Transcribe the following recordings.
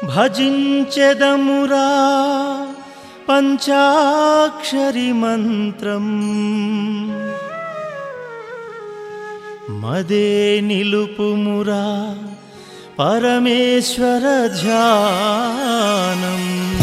భజించెదమురా పంచాక్షరి మంత్రం మదే నిలుపుమురా పరమేశ్వర ధ్యానం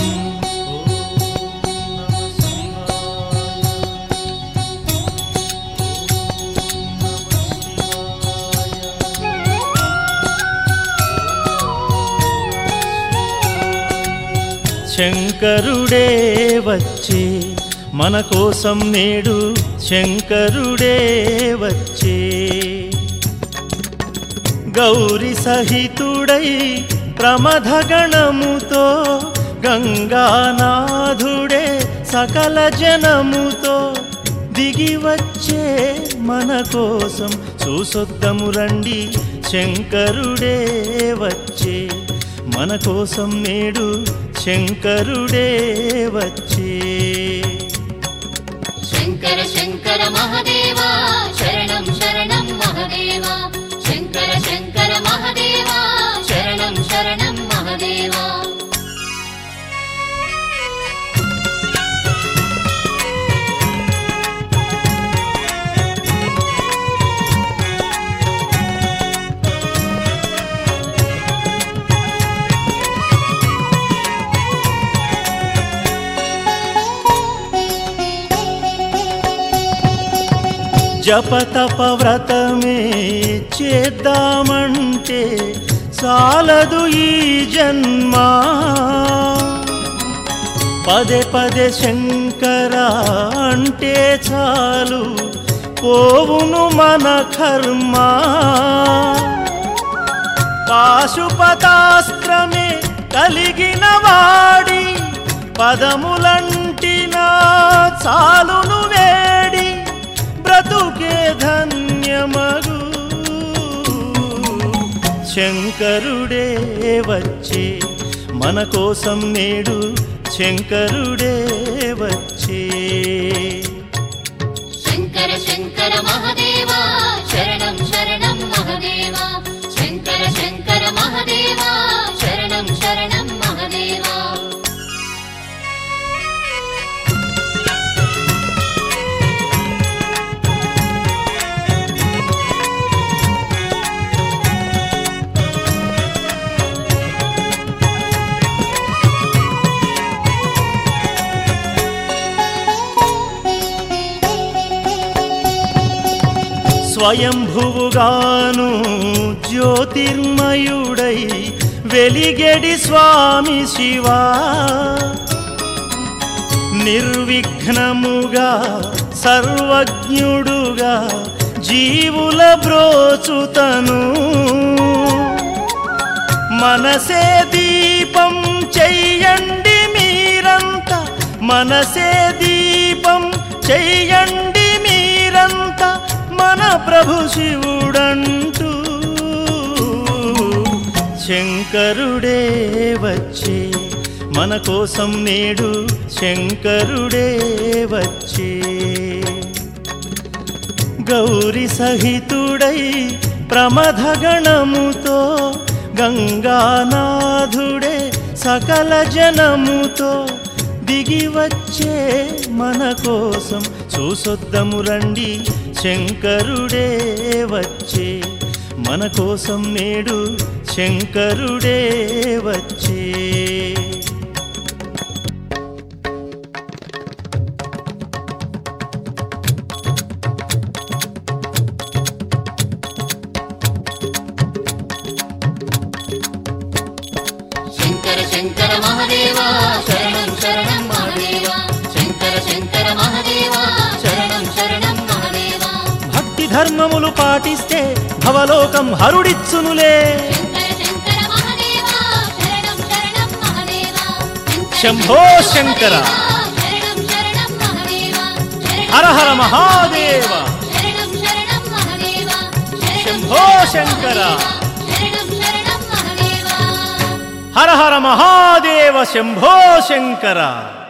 శంకరుడే వచ్చే మన కోసం నేడు శంకరుడే వచ్చే గౌరి సహితుడై ప్రమథగణముతో గంగానాథుడే సకల జనముతో దిగి వచ్చే మన కోసం చూసొద్దము రండి శంకరుడే వచ్చే మన కోసం నేడు శంకరుడే వచ్చే శంకర శంకర మహాదేవా శరణం శరణం మహాదేవా శంకర శంకర మహాదేవా శరణం శరణం మహాదేవా జపతప వ్రతమే చేద్దామంటే చాలదు ఈ జన్మ పదే పదే శంకర అంటే చాలు పోవును మన కర్మ పాశుపతాస్త్రమే కలిగిన వాడి పదములంటినా చాలును వేడి బ్రతుకే ధన్యమగు శంకరుడే వచ్చే మన కోసం నేడు శంకరుడే వచ్చే శంకర శంకర మహాదేవా శరణం శరణం మహాదేవా శంకర శంకర మహాదేవా శరణం శరణం మహాదేవా స్వయంభువుగాను జ్యోతిర్మయుడై వెలిగెడి స్వామి శివా నిర్విఘ్నముగా సర్వజ్ఞుడుగా జీవుల బ్రోచుతను మనసే దీపం చెయ్యండి మీరంతా మనసే దీపం చెయ్యండి మీరంతా మన ప్రభు శివుడంటూ శంకరుడే వచ్చే మన కోసం నేడు శంకరుడే వచ్చే గౌరి సహితుడై ప్రమథగణముతో గంగానాథుడే సకల జనముతో దిగి వచ్చే మన కోసం చూసొద్దము రండి శంకరుడే వచ్చే మన కోసం నేడు శంకరుడే వచ్చే శంకర శంకర మహాదేవా శరణం శరణం మహాదేవా శంకర శంకర మహాదేవా శరణం శరణం మహాదేవా భక్తి ధర్మములు పాటిస్తే భవలోకం హరుడిచ్చునులే శంకర శంకర మహాదేవా శరణం శరణం మహాదేవా శంభో శంకర శరణం శరణం మహాదేవా హర హర మహాదేవ శరణం శరణం మహాదేవా శంభో శంకర శరణం శరణం మహాదేవా హర హర మహాదేవ శంభో శంకర.